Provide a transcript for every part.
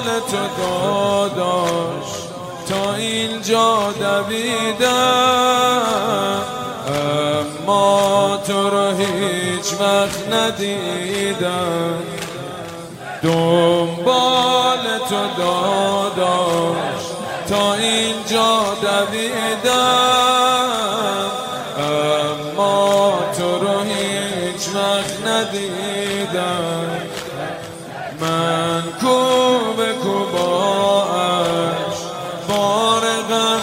تو داداش تا اینجا دویدم، اما تو رو هیچ وقت ندیدم. دنبال تو داداش تا اینجا دویدم، اما تو رو هیچ وقت ندیدم. من کو به کو با عشق بار غم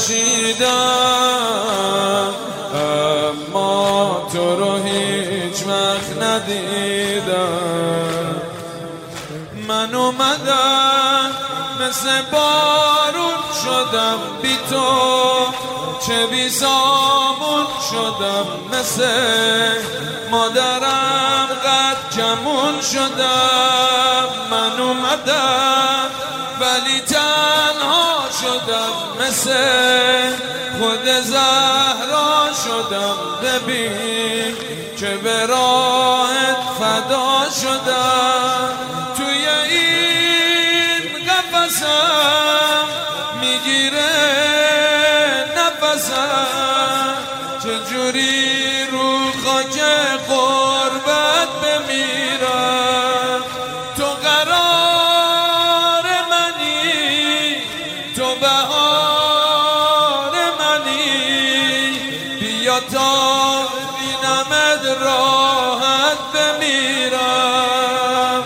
کشیدم، اما تو رو هیچ وقت ندیدم. من اومدم مثل بارون شدم بی تو، چه بی سامون شدم مثل مادرم قد کمون شدم. من اومدم ولی تنها شدم مثل خود زهرا شدم. ببین که به راهت فدا شدم. توی این قفسم میگیره نفسم، چجوری رو خاک غربت بمیرم. تو قرار منی، تو بهار منی، بیا تا بینمت راحت بمیرم.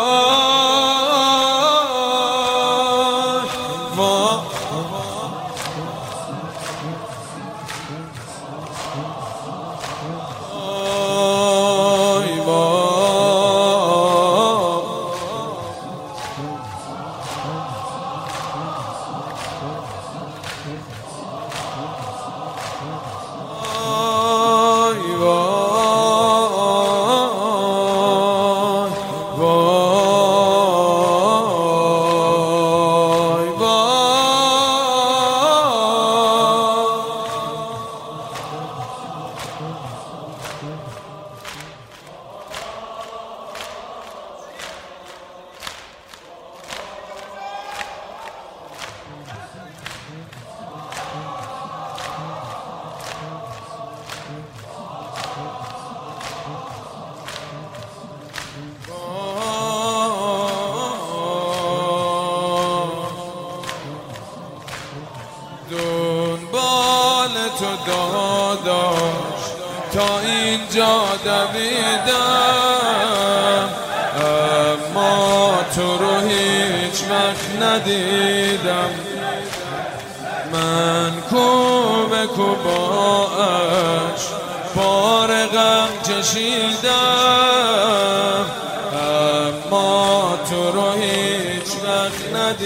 دنبال تو داداش تا اینجا دویدم، اما تو رو هیچ وقت ندیدم. من کو به کو با عشق بار غم کشیدم، اما تو رو هیچ وقت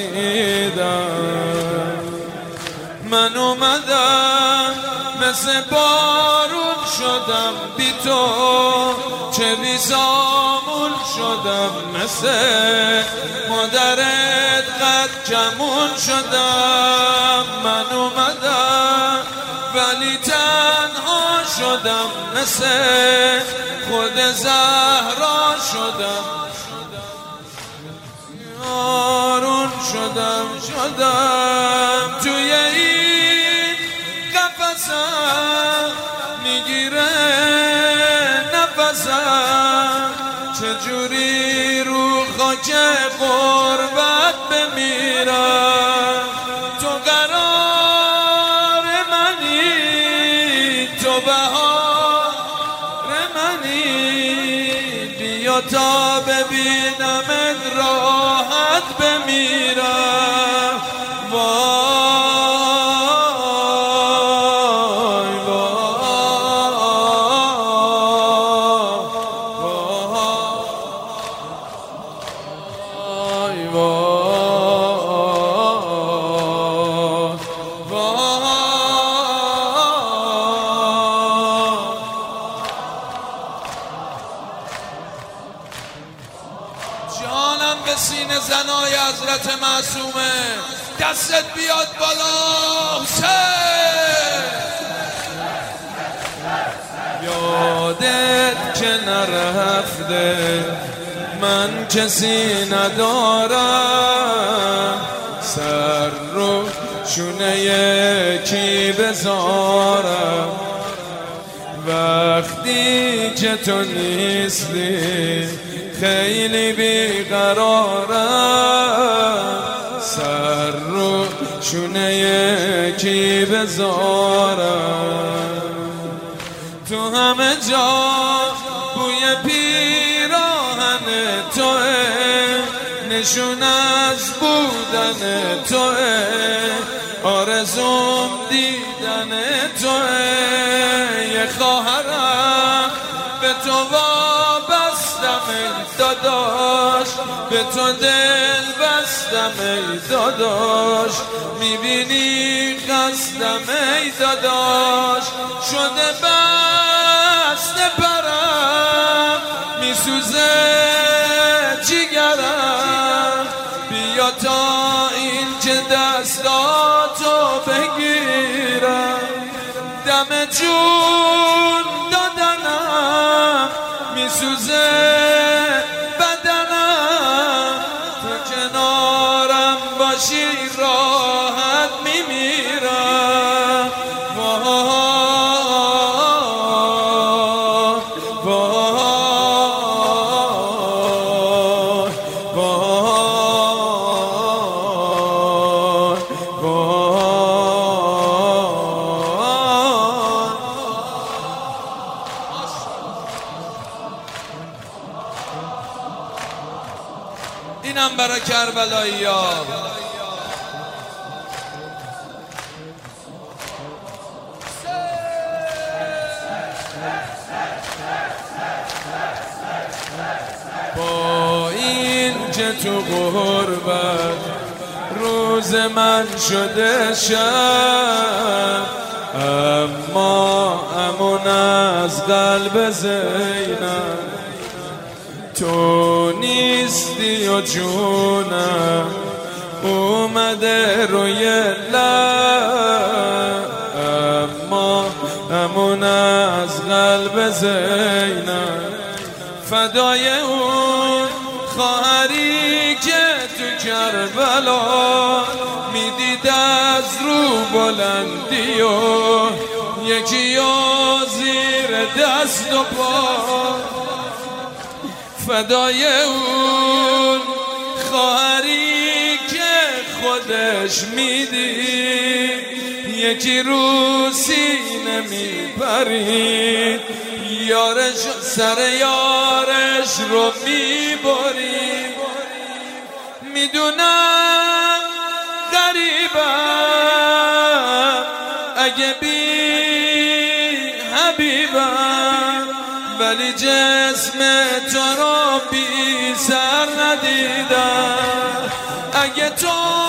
ندیدم. من اومدم مثل بارون شدم بی تو، چه بی سامون شدم مثل مادرت قد کمون شدم. من اومدم ولی تنها شدم مثل خود زهرا شدم. یارون شدم توی این قفسم میگیره نفسم، چجوری رو خاک غربت بمیرم. تو قرار منی، تو بهار منی، بیا تا ببینمت راحت بمیرم. جانم به سینه زنای حضرت معصومه، دستت بیاد بالا حسین. یادت که نرفته من کسی ندارم، سر رو شونه یکی بذارم. وقتی که تو نیستی خیلی بیقرارم، سر رو شونه یکی بذارم. تو همه جا بوی پیراهن توه، نشون از بودن توه، آرزوم دیدن توه. یه خواهرم به تو وابستم ای داداش، به تو دل بستم ای داداش. میبینی قصدم ای داداش، شده بسته پرم، میسوزه جیگرم. بیا تا این که دستاتو بگیرم، دم جون دادنم، میسوزه بدنم. تو کنارم باشی راحت میمیرم. اینم برای کربلایی ها. با این که تو غربت روز من شده شب، اما امون از قلب زینب تو نیستی و جونم اومده روی لب، اما امون از قلب زینب. فدای اون خواهری که تو کربلا میدید از رو بلندی و یکی زیر دست و پا. فدای اون خواهری که خودش میدید یکی رو سینه میپرید، یارش سر یارش رو میبرید. میدونم غریبم اگه بی حبیبم، ولی جسم تو رو بی سر ندیدم. اگه تو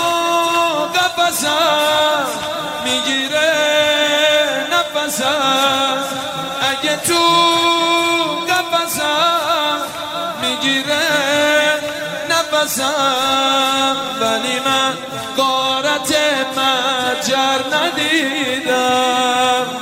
قفسم میگیره نفسم، اگه تو قفسم میگیره نفسم، ولی من غارت مجر ندیدم.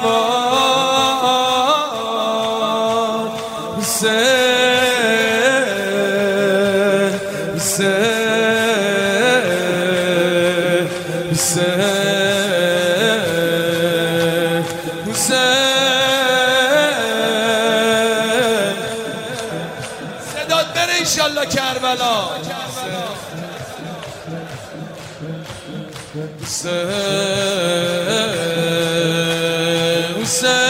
صدات بره انشالله کربلا. حسین